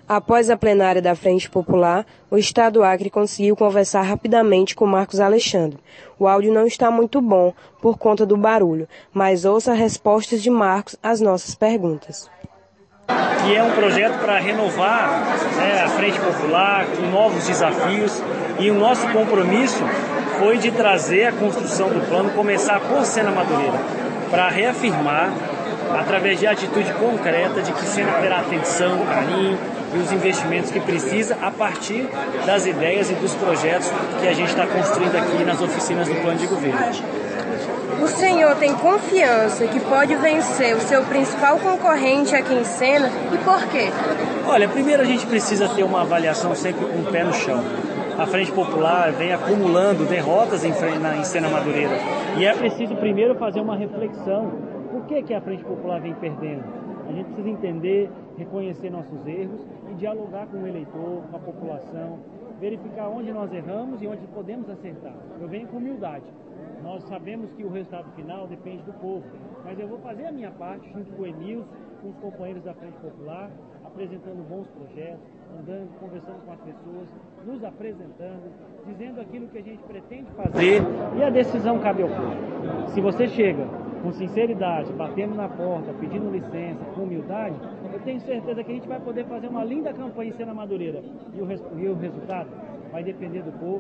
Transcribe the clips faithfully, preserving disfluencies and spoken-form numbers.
Após a plenária da Frente Popular, o Estado do Acre conseguiu conversar rapidamente com Marcos Alexandre. O áudio não está muito bom por conta do barulho, mas ouça as respostas de Marcos às nossas perguntas. E é um projeto para renovar, né, a Frente Popular com novos desafios, e o nosso compromisso foi de trazer a construção do plano, começar por Sena Madureira, para reafirmar, através de atitude concreta, de que Sena terá atenção, carinho e os investimentos que precisa a partir das ideias e dos projetos que a gente está construindo aqui nas oficinas do plano de governo. O senhor tem confiança que pode vencer o seu principal concorrente aqui em Sena e por quê? Olha, primeiro a gente precisa ter uma avaliação sempre com o pé no chão. A Frente Popular vem acumulando derrotas em, na, em Sena Madureira e é preciso primeiro fazer uma reflexão. Por que, que a Frente Popular vem perdendo? A gente precisa entender, reconhecer nossos erros e dialogar com o eleitor, com a população, verificar onde nós erramos e onde podemos acertar. Eu venho com humildade. Nós sabemos que o resultado final depende do povo, mas eu vou fazer a minha parte junto com o Emilson, com os companheiros da Frente Popular, apresentando bons projetos, andando, conversando com as pessoas, nos apresentando, dizendo aquilo que a gente pretende fazer, e a decisão cabe ao povo. Se você chega com sinceridade, batendo na porta, pedindo licença, com humildade, eu tenho certeza que a gente vai poder fazer uma linda campanha em Sena Madureira. E o, res, e o resultado vai depender do povo,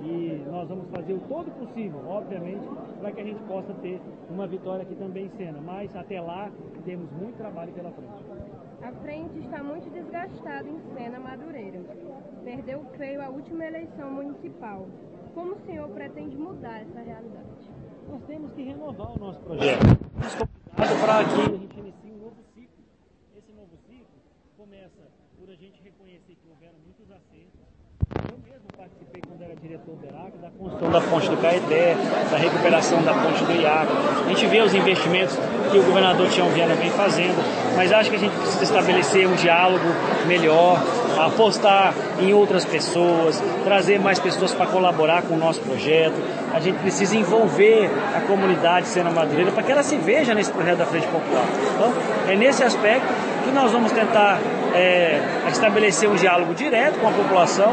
e nós vamos fazer o todo possível, obviamente, para que a gente possa ter uma vitória aqui também em Sena. Mas até lá, temos muito trabalho pela frente. A frente está muito desgastada em Sena Madureira. Perdeu feio a última eleição municipal. Como o senhor pretende mudar essa realidade? Nós temos que renovar o nosso projeto. Estamos para que a gente inicie um novo ciclo. Esse novo ciclo começa por a gente reconhecer que houveram muitos acertos. Eu mesmo participei, quando era diretor do ERAC, da construção da ponte do Caeté, da recuperação da ponte do Iaco. A gente vê os investimentos que o governador Tião Viana vem fazendo, mas acho que a gente precisa estabelecer um diálogo melhor, apostar em outras pessoas, trazer mais pessoas para colaborar com o nosso projeto. A gente precisa envolver a comunidade Sena Madureira para que ela se veja nesse projeto da Frente Popular. Então, é nesse aspecto que nós vamos tentar é, estabelecer um diálogo direto com a população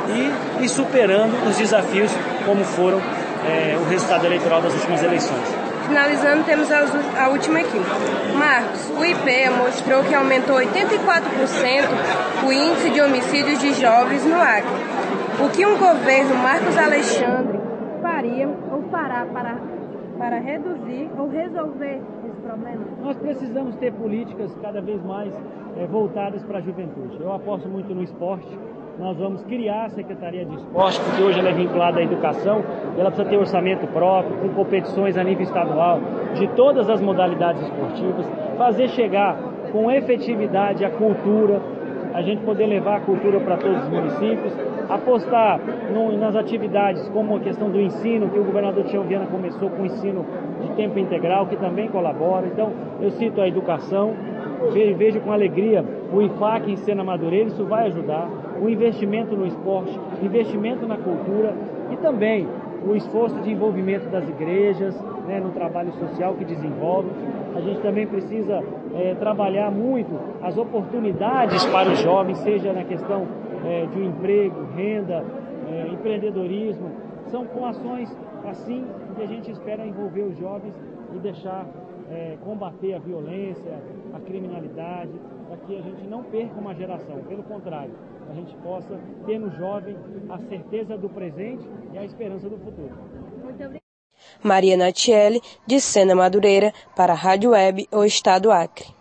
e, e superando os desafios como foram é, o resultado eleitoral das últimas eleições. Finalizando, temos a, a última aqui. Marcos, o I P E A mostrou que aumentou oitenta e quatro por cento o índice de homicídios de jovens no Acre. O que um governo Marcos Alexandre faria ou fará para, para reduzir ou resolver esse problema? Nós precisamos ter políticas cada vez mais é, voltadas para a juventude. Eu aposto muito no esporte. Nós vamos criar a Secretaria de Esporte, porque hoje ela é vinculada à educação, e ela precisa ter orçamento próprio, com competições a nível estadual, de todas as modalidades esportivas, fazer chegar com efetividade a cultura, a gente poder levar a cultura para todos os municípios, apostar no, nas atividades como a questão do ensino, que o governador Tião Viana começou com o ensino de tempo integral, que também colabora. Então, eu cito a educação, vejo com alegria o I F A C em Sena Madureira, isso vai ajudar, o investimento no esporte, investimento na cultura e também o esforço de envolvimento das igrejas, né, no trabalho social que desenvolve. A gente também precisa é, trabalhar muito as oportunidades para os jovens, seja na questão é, de um emprego, renda, é, empreendedorismo. São com ações assim que a gente espera envolver os jovens e deixar é, combater a violência, a criminalidade, para que a gente não perca uma geração. Pelo contrário, a gente possa ter no jovem a certeza do presente e a esperança do futuro. Muito obrigada. Maria Natiele, de Sena Madureira, para a Rádio Web O Estado Acre.